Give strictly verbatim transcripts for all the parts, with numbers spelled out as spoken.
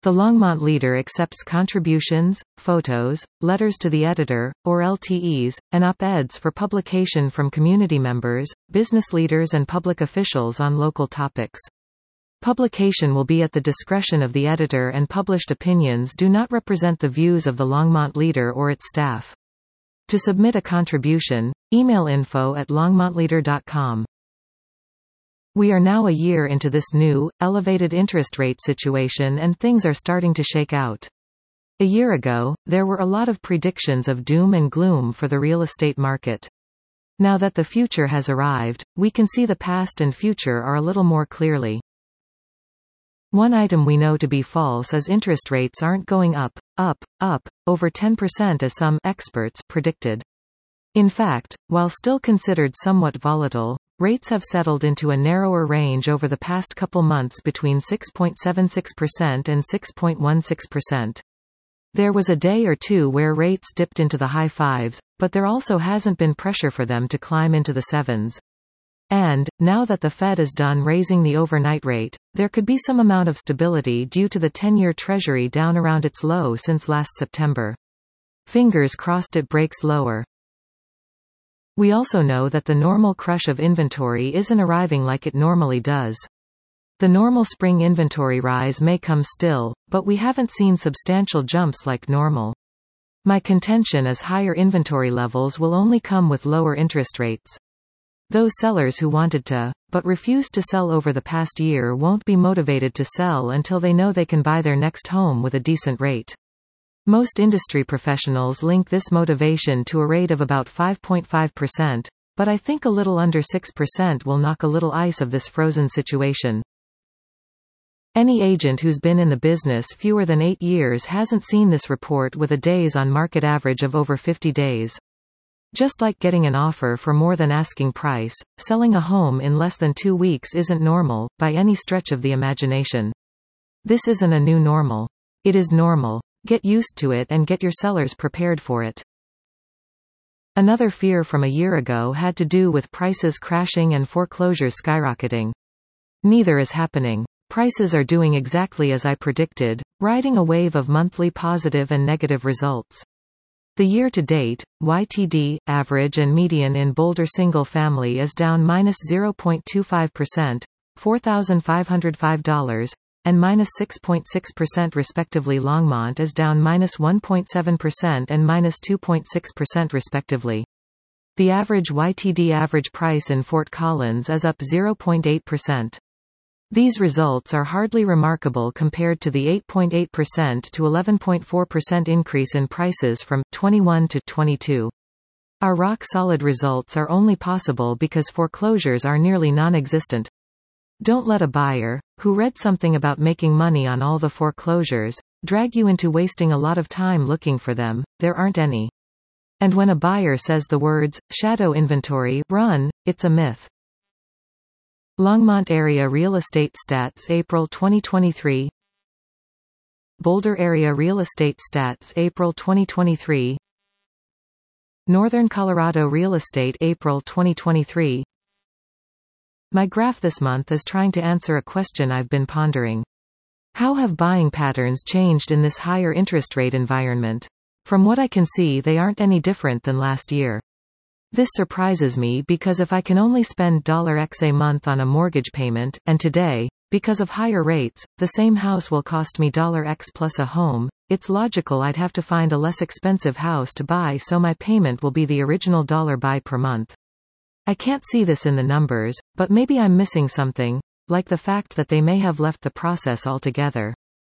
The Longmont Leader accepts contributions, photos, letters to the editor, or L T Es, and op-eds for publication from community members, business leaders and public officials on local topics. Publication will be at the discretion of the editor, and published opinions do not represent the views of the Longmont Leader or its staff. To submit a contribution, email info at longmontleader dot com. We are now a year into this new, elevated interest rate situation, and things are starting to shake out. A year ago, there were a lot of predictions of doom and gloom for the real estate market. Now that the future has arrived, we can see the past and future are a little more clearly. One item we know to be false is interest rates aren't going up, up, up, over ten percent as some experts predicted. In fact, while still considered somewhat volatile, rates have settled into a narrower range over the past couple months between six point seven six percent and six point one six percent. There was a day or two where rates dipped into the high fives, but there also hasn't been pressure for them to climb into the sevens. And, now that the Fed is done raising the overnight rate, there could be some amount of stability due to the ten-year Treasury down around its low since last September. Fingers crossed it breaks lower. We also know that the normal crush of inventory isn't arriving like it normally does. The normal spring inventory rise may come still, but we haven't seen substantial jumps like normal. My contention is higher inventory levels will only come with lower interest rates. Those sellers who wanted to, but refused to sell over the past year won't be motivated to sell until they know they can buy their next home with a decent rate. Most industry professionals link this motivation to a rate of about five point five percent, but I think a little under six percent will knock a little ice of this frozen situation. Any agent who's been in the business fewer than eight years hasn't seen this report with a days on market average of over fifty days. Just like getting an offer for more than asking price, selling a home in less than two weeks isn't normal, by any stretch of the imagination. This isn't a new normal. It is normal. Get used to it and get your sellers prepared for it. Another fear from a year ago had to do with prices crashing and foreclosures skyrocketing. Neither is happening. Prices are doing exactly as I predicted, riding a wave of monthly positive and negative results. The year-to-date, Y T D, average and median in Boulder single family is down minus zero point two five percent, four thousand five hundred five dollars, and minus six point six percent respectively. Longmont is down minus one point seven percent and minus two point six percent respectively. The average Y T D average price in Fort Collins is up zero point eight percent. These results are hardly remarkable compared to the eight point eight percent to eleven point four percent increase in prices from twenty-one to twenty-two. Our rock-solid results are only possible because foreclosures are nearly non-existent. Don't let a buyer, who read something about making money on all the foreclosures, drag you into wasting a lot of time looking for them. There aren't any. And when a buyer says the words, shadow inventory, run, it's a myth. Longmont Area Real Estate Stats April twenty twenty-three. Boulder Area Real Estate Stats April twenty twenty-three. Northern Colorado Real Estate April twenty twenty-three. My graph this month is trying to answer a question I've been pondering. How have buying patterns changed in this higher interest rate environment? From what I can see, they aren't any different than last year. This surprises me because if I can only spend X a month on a mortgage payment, and today, because of higher rates, the same house will cost me X plus a home, it's logical I'd have to find a less expensive house to buy, so my payment will be the original dollar buy per month. I can't see this in the numbers, but maybe I'm missing something, like the fact that they may have left the process altogether.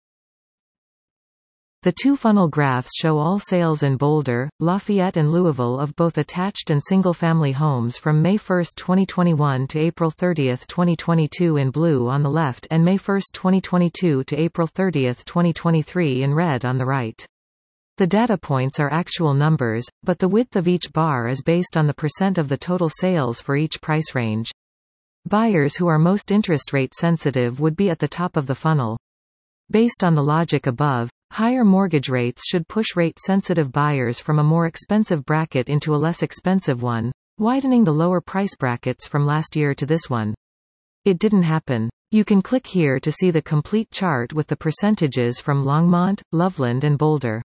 The two funnel graphs show all sales in Boulder, Lafayette and Louisville of both attached and single-family homes from May first twenty twenty-one to April thirtieth twenty twenty-two in blue on the left and May first twenty twenty-two to April thirtieth twenty twenty-three in red on the right. The data points are actual numbers, but the width of each bar is based on the percent of the total sales for each price range. Buyers who are most interest rate sensitive would be at the top of the funnel. Based on the logic above, higher mortgage rates should push rate-sensitive buyers from a more expensive bracket into a less expensive one, widening the lower price brackets from last year to this one. It didn't happen. You can click here to see the complete chart with the percentages from Longmont, Loveland and Boulder.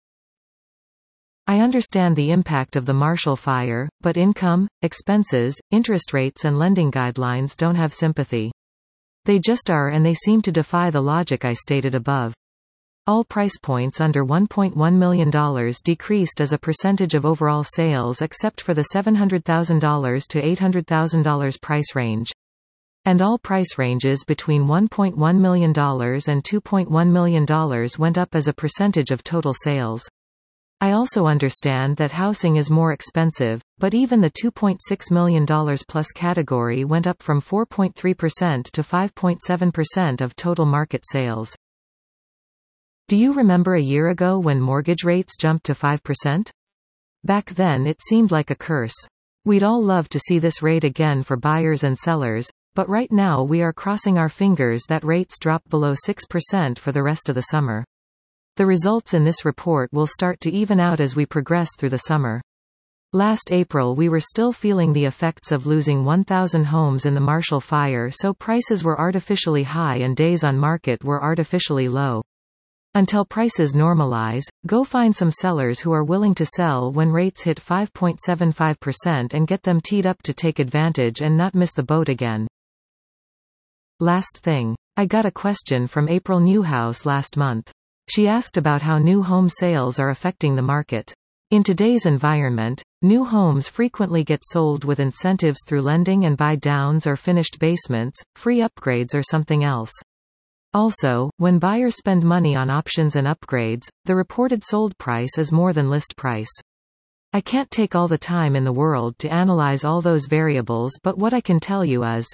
I understand the impact of the Marshall Fire, but income, expenses, interest rates and lending guidelines don't have sympathy. They just are, and they seem to defy the logic I stated above. All price points under one point one million dollars decreased as a percentage of overall sales except for the seven hundred thousand dollars to eight hundred thousand dollars price range. And all price ranges between one point one million dollars and two point one million dollars went up as a percentage of total sales. I also understand that housing is more expensive, but even the two point six million dollars plus category went up from four point three percent to five point seven percent of total market sales. Do you remember a year ago when mortgage rates jumped to five percent? Back then it seemed like a curse. We'd all love to see this rate again for buyers and sellers, but right now we are crossing our fingers that rates drop below six percent for the rest of the summer. The results in this report will start to even out as we progress through the summer. Last April we were still feeling the effects of losing one thousand homes in the Marshall Fire, so prices were artificially high and days on market were artificially low. Until prices normalize, go find some sellers who are willing to sell when rates hit five point seven five percent and get them teed up to take advantage and not miss the boat again. Last thing. I got a question from April Newhouse last month. She asked about how new home sales are affecting the market. In today's environment, new homes frequently get sold with incentives through lending and buy downs or finished basements, free upgrades or something else. Also, when buyers spend money on options and upgrades, the reported sold price is more than list price. I can't take all the time in the world to analyze all those variables, but what I can tell you is,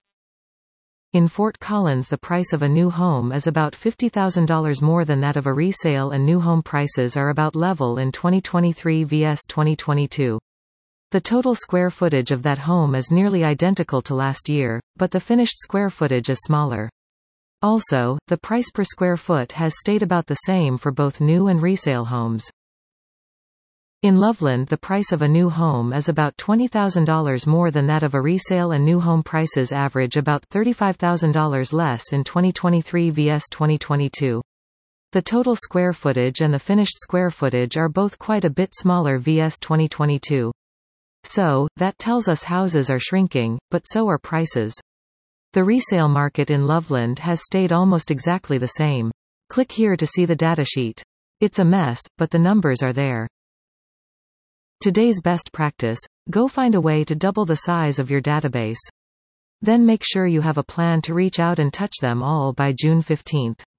in Fort Collins the price of a new home is about fifty thousand dollars more than that of a resale, and new home prices are about level in twenty twenty-three versus twenty twenty-two. The total square footage of that home is nearly identical to last year, but the finished square footage is smaller. Also, the price per square foot has stayed about the same for both new and resale homes. In Loveland the price of a new home is about twenty thousand dollars more than that of a resale, and new home prices average about thirty-five thousand dollars less in twenty twenty-three versus twenty twenty-two. The total square footage and the finished square footage are both quite a bit smaller versus twenty twenty-two. So, that tells us houses are shrinking, but so are prices. The resale market in Loveland has stayed almost exactly the same. Click here to see the datasheet. It's a mess, but the numbers are there. Today's best practice: go find a way to double the size of your database. Then make sure you have a plan to reach out and touch them all by June fifteenth.